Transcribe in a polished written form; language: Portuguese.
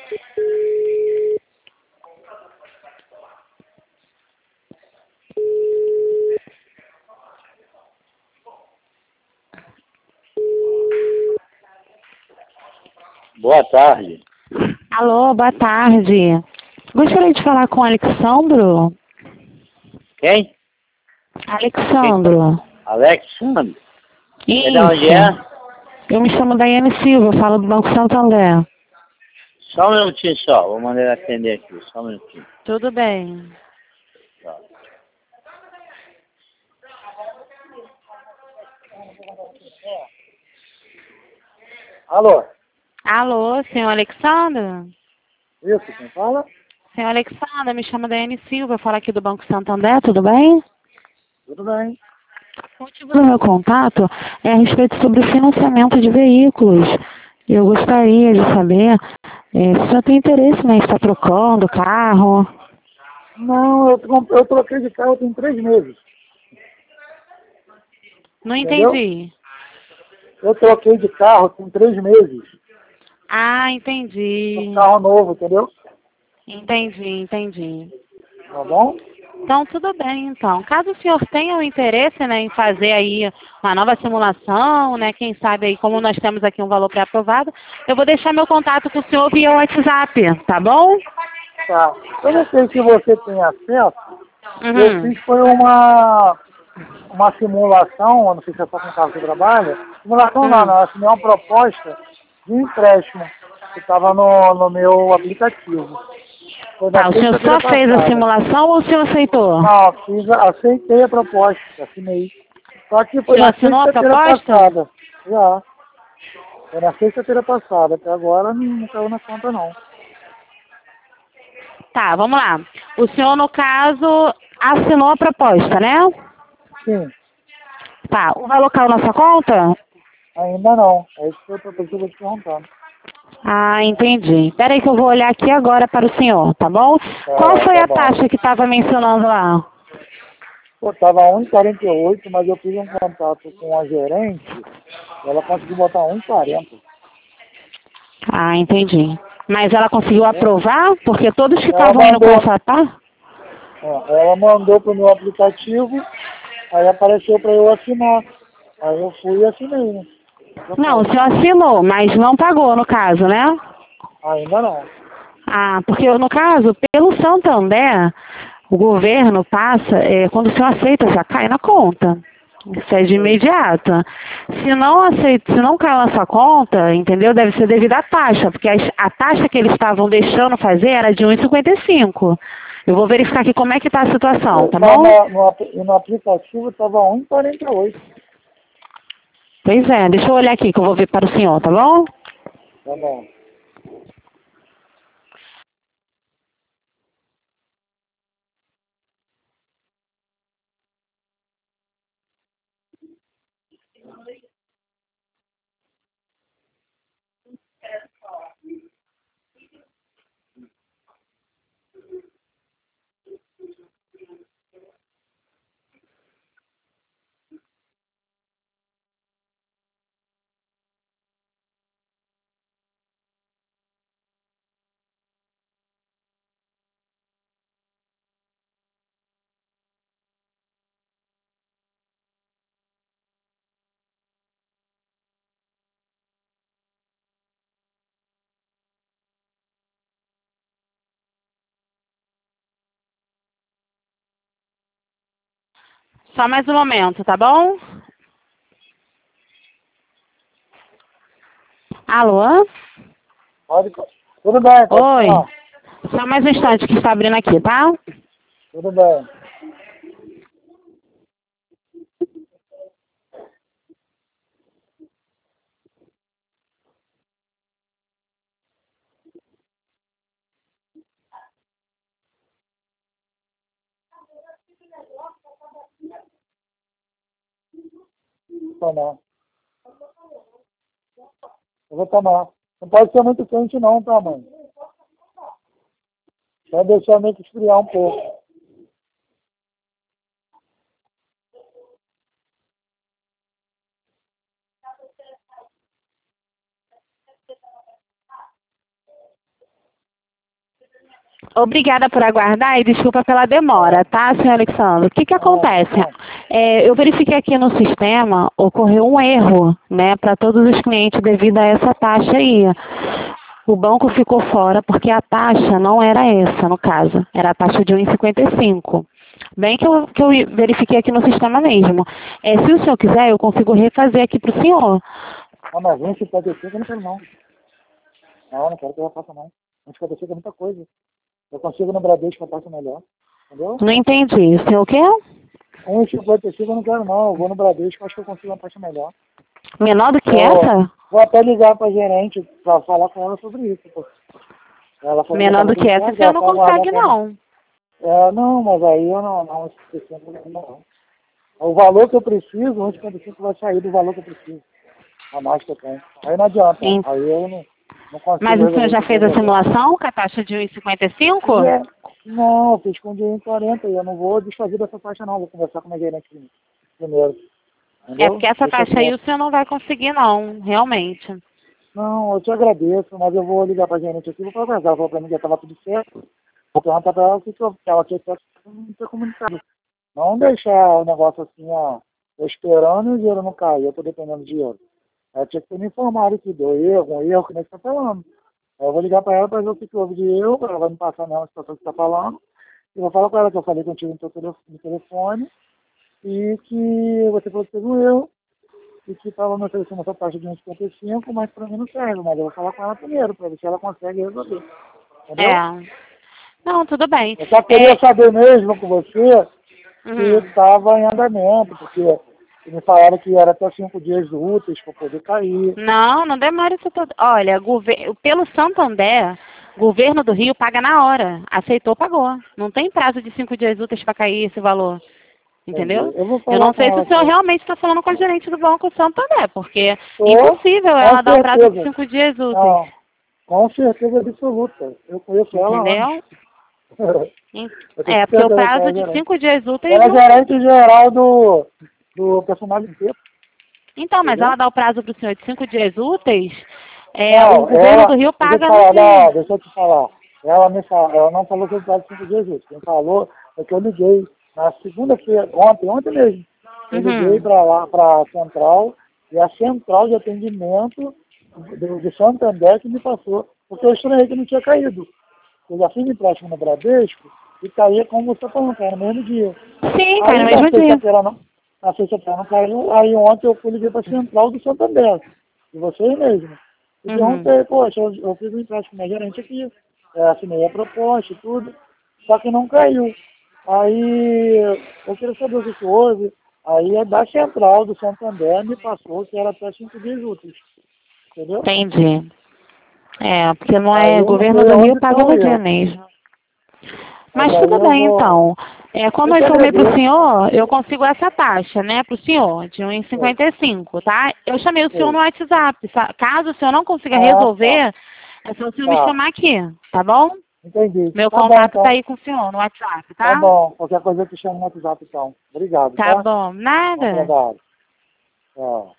Boa tarde. Alô, boa tarde. Gostaria de falar com o Alexandro. Quem? Alexandro. Alexandre. Isso. De onde é? Eu me chamo Daiane Silva, falo do Banco Santander. Só um minutinho só, vou mandar ele atender aqui, só um minutinho. Tudo bem. Tá. Alô? Alô, senhor Alexandro? Isso, quem fala? Senhor Alexandro, me chamo Daiane Silva, falo aqui do Banco Santander, tudo bem? Tudo bem. O motivo do meu contato é a respeito sobre o financiamento de veículos. Eu gostaria de saber se o senhor tem interesse, né, em estar trocando carro. Não, eu troquei de carro tem 3 meses, Não entendeu? entendi. Eu troquei de carro tem 3 meses. Ah, Um entendi. carro novo, entendeu? Entendi. Tá bom? Então, tudo bem, então. Caso o senhor tenha o interesse, né, em fazer aí uma nova simulação, né, quem sabe aí, como nós temos aqui um valor pré-aprovado, eu vou deixar meu contato com o senhor via WhatsApp, tá bom? Tá. Eu não sei se você tem acesso. Eu Uhum. fiz foi uma simulação, eu não sei se é só com carro que trabalha. Simulação não, Hum. eu assinei uma proposta de empréstimo que estava no meu aplicativo. Foi na Tá, o senhor sexta-feira só fez a passada. simulação ou o senhor aceitou? Não, aceitei a proposta, assinei. Só que O foi senhor na assinou a sexta-feira proposta? passada. Já. Foi na sexta-feira passada. Até agora não caiu na conta não. Tá, vamos lá. O senhor, no caso, assinou a proposta, né? Sim, Tá, o valor caiu na sua conta? ainda não. É isso que eu tô te perguntando. Ah, entendi. Espera aí que eu vou olhar aqui agora para o senhor, tá bom? Qual Tá, foi tá a bom. taxa que estava mencionando lá? Pô, tava 1,48, mas eu fiz um contato com a gerente, e ela conseguiu botar 1,40. Ah, entendi. Mas ela conseguiu Né? aprovar? Porque todos que Ela estavam indo com mandou, essa taxa... ela mandou pro meu aplicativo, aí apareceu para eu assinar. Aí eu fui e assinei, né? Não, o Proposta. senhor assinou, mas não pagou no caso, né? Ainda não. Ah, porque no caso, pelo Santander, o governo passa, quando o senhor aceita, já cai na conta. Isso é de Sim. imediato. Se não aceita, se não caiu na sua conta, entendeu? Deve ser devido à taxa, porque a taxa que eles estavam deixando fazer era de 1,55. Eu vou verificar aqui como é que está a situação, tá Mas bom? no aplicativo tava 1,48. Pois é, deixa eu olhar aqui que eu vou ver para o senhor, tá bom? Tá bom. Só mais um momento, tá bom? Alô? Pode, tudo bem, pode Oi. falar. Só mais um instante que está abrindo aqui, tá? Tudo bem. Vou tomar. Eu vou tomar. Não pode ser muito quente não, tá, mãe? Vai deixar meio que esfriar um pouco. Obrigada por aguardar e desculpa pela demora, tá, senhor Alexandre? O que que acontece? Eu verifiquei aqui no sistema, ocorreu um erro, né, para todos os clientes devido a essa taxa aí. O banco ficou fora porque a taxa não era essa, no caso. Era a taxa de 1,55. Bem que eu verifiquei aqui no sistema mesmo. Se o senhor quiser, eu consigo refazer aqui para o senhor. Ah, mas 1,55 eu não quero não. Não quero que eu faça não. 1,55 é muita coisa. Eu consigo no Bradesco a taxa melhor. Entendeu? Não entendi. O senhor quer? 1,55 eu não quero não. Eu vou no Bradesco, acho que eu consigo uma taxa melhor. Menor do que essa? Vou até ligar para a gerente para falar com ela sobre isso. Pô. Ela falou Menor do que essa, você não consegue não. Não, mas aí eu não, não. O valor que eu preciso, 1,55 vai sair do valor que eu preciso. A mais que eu tenho. Aí não adianta. Sim. Aí eu não consigo. Mas o senhor já fez a simulação com a taxa de 1,55? Não, eu fiz com dinheiro em 40 e eu não vou desfazer dessa taxa não. Vou conversar com a minha gerente primeiro. Entendeu? Porque essa taxa aí o senhor não vai conseguir não, realmente. Não, eu te agradeço, mas eu vou ligar para a gerente aqui, vou falar com ela. Ela falou para mim que estava tudo certo. Vou perguntar para ela o que ela quer não ter comunicado. Não deixar o negócio assim, ó, eu esperando e o dinheiro não cair, eu estou dependendo do dinheiro. Ela tinha que ter me informado que deu erro, que nem você está falando. Aí eu vou ligar para ela para ver o que houve de erro, ela vai me passar a mesma situação que você está falando. E vou falar com ela que eu falei contigo no telefone e que você falou que teve um erro e que estava me oferecendo essa taxa de 1,55, mas para mim não serve. Mas eu vou falar com ela primeiro para ver se ela consegue resolver. Entendeu? Não, tudo bem. Eu só queria saber mesmo com você Uhum. se estava em andamento, porque me falaram que era até 5 dias úteis para poder cair. Não demora isso tudo. Olha, pelo Santander, governo do Rio paga na hora. Aceitou, pagou. Não tem prazo de 5 dias úteis para cair esse valor. Entendeu? Eu não sei se o senhor realmente está falando com a gerente do Banco Santander, porque é impossível ela dar o prazo de 5 dias úteis. Não, com certeza absoluta. Eu conheço ela. Entendeu? Porque o prazo de 5 dias úteis... Ela é gerente geral do personal inteiro. Então, mas ela dá o prazo para o senhor de 5 dias úteis, o governo do Rio paga no dia. Deixa eu te falar. Ela não falou que eu prazo de 5 dias úteis. Quem falou é que eu liguei na segunda-feira, ontem mesmo. Eu liguei para lá, para a central, e a central de atendimento do Santander que me passou. Porque eu estranhei que não tinha caído. Eu já fiz empréstimo no Bradesco e caía como você falou, caiu no mesmo dia. Sim, caiu no mesmo dia. Na sexta-feira não caiu, aí ontem eu fui ligar para a central do Santander, de vocês mesmo. E perguntei, poxa, eu fiz um empréstimo com minha gerente aqui, assinei a proposta e tudo, só que não caiu. Aí eu queria saber o que houve, aí a da central do Santander me passou que era até 5 dias úteis, entendeu? Entendi. Porque não é, o governo do Rio paga no dia mesmo. Mas tudo bem, então. Como eu informei para o senhor, eu consigo essa taxa, né, para o senhor, de 1,55, tá? Eu chamei o senhor no WhatsApp. Caso o senhor não consiga resolver, é só o senhor me chamar aqui, tá bom? Entendi. Meu contato tá aí com o senhor no WhatsApp, tá? Tá bom. Qualquer coisa eu te chamo no WhatsApp, então. Obrigado, tá? Tá bom. Nada. Obrigado.